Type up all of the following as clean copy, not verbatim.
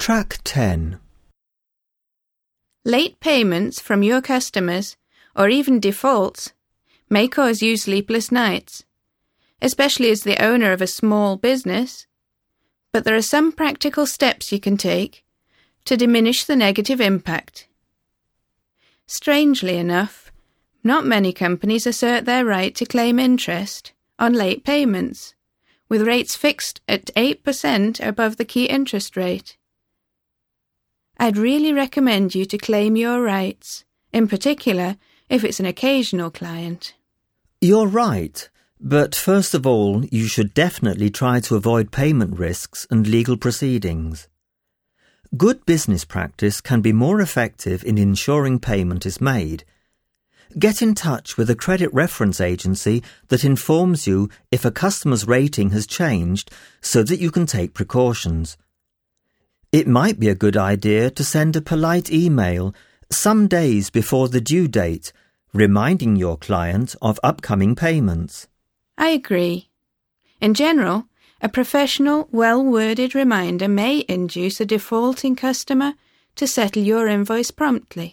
Track 10. Late payments from your customers, or even defaults, may cause you sleepless nights, especially as the owner of a small business. But there are some practical steps you can take to diminish the negative impact. Strangely enough, not many companies assert their right to claim interest on late payments, with rates fixed at 8% above the key interest rate. I'd really recommend you to claim your rights, in particular if it's an occasional client. You're right, but first of all, you should definitely try to avoid payment risks and legal proceedings. Good business practice can be more effective in ensuring payment is made. Get in touch with a credit reference agency that informs you if a customer's rating has changed so that you can take precautions. It might be a good idea to send a polite email some days before the due date, reminding your client of upcoming payments. I agree. In general, a professional, well-worded reminder may induce a defaulting customer to settle your invoice promptly.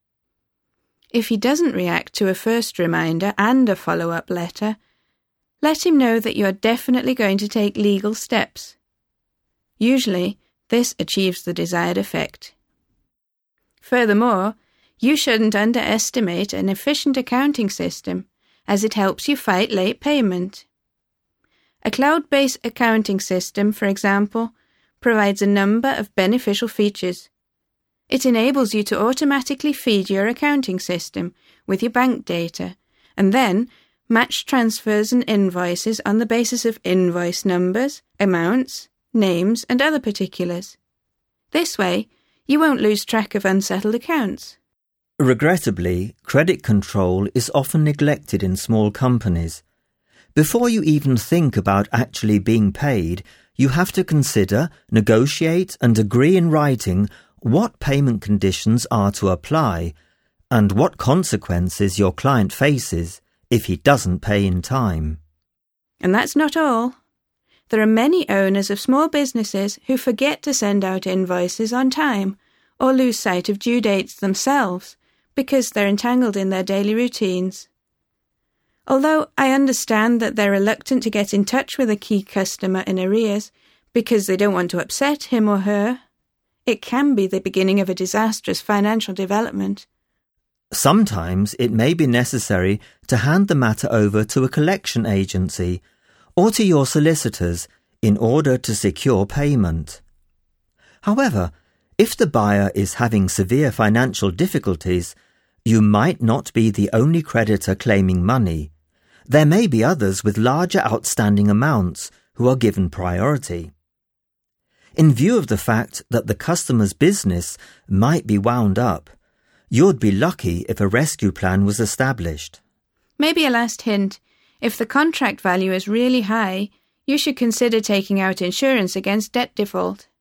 If he doesn't react to a first reminder and a follow-up letter, let him know that you're definitely going to take legal steps. Usually, this achieves the desired effect. Furthermore, you shouldn't underestimate an efficient accounting system, as it helps you fight late payment. A cloud-based accounting system, for example, provides a number of beneficial features. It enables you to automatically feed your accounting system with your bank data, and then match transfers and invoices on the basis of invoice numbers, amounts, names, and other particulars. This way, you won't lose track of unsettled accounts. Regrettably, credit control is often neglected in small companies. Before you even think about actually being paid, you have to consider, negotiate, and agree in writing what payment conditions are to apply and what consequences your client faces if he doesn't pay in time. And that's not all. There are many owners of small businesses who forget to send out invoices on time or lose sight of due dates themselves because they're entangled in their daily routines. Although I understand that they're reluctant to get in touch with a key customer in arrears because they don't want to upset him or her, it can be the beginning of a disastrous financial development. Sometimes it may be necessary to hand the matter over to a collection agency or to your solicitors in order to secure payment. However, if the buyer is having severe financial difficulties, you might not be the only creditor claiming money. There may be others with larger outstanding amounts who are given priority. In view of the fact that the customer's business might be wound up, you'd be lucky if a rescue plan was established. Maybe a last hint. If the contract value is really high, you should consider taking out insurance against debt default.